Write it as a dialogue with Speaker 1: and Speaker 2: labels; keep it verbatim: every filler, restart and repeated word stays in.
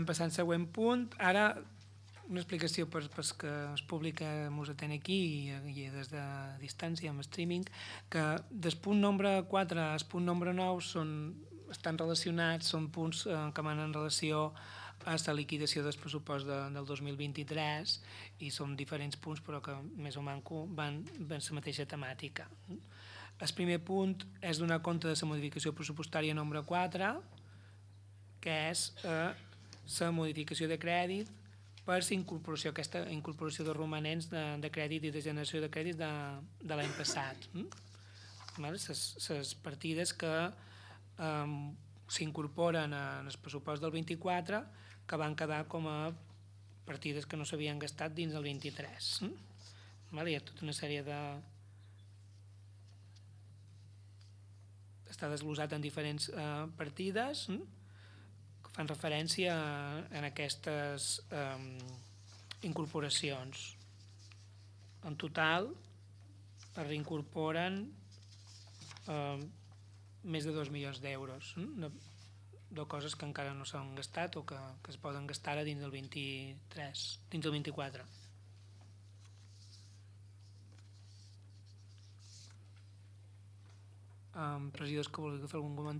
Speaker 1: Passant al següent punt, ara una explicació per, per que el públic ens atén aquí i, i des de distància amb streaming, que del punt nombre quatre al punt nombre nou són, estan relacionats, són punts eh, que van en relació a la liquidació del pressupost de, del dos mil vint-i-tres i són diferents punts però que més o manco van en la mateixa temàtica. El primer punt és donar compte de la modificació pressupostària nombre quatre, que és eh, la modificació de crèdit per la incorporació, aquesta incorporació de romanents de, de crèdit i de generació de crèdit de, de l'any passat. Les partides que eh, s'incorporen en el pressupost del vint-i-quatre que van quedar com a partides que no s'havien gastat dins del vint-i-tres. Hi ha tota una sèrie de... està desglosat en diferents eh, partides que fan referència a, a aquestes eh, incorporacions. En total es reincorporen eh, més de dos milions d'euros de, de coses que encara no s'han gastat o que, que es poden gastar ara dins del vint-i-tres, dins del vint-i-quatre. Um, regidors que vulgui fer algun comentari.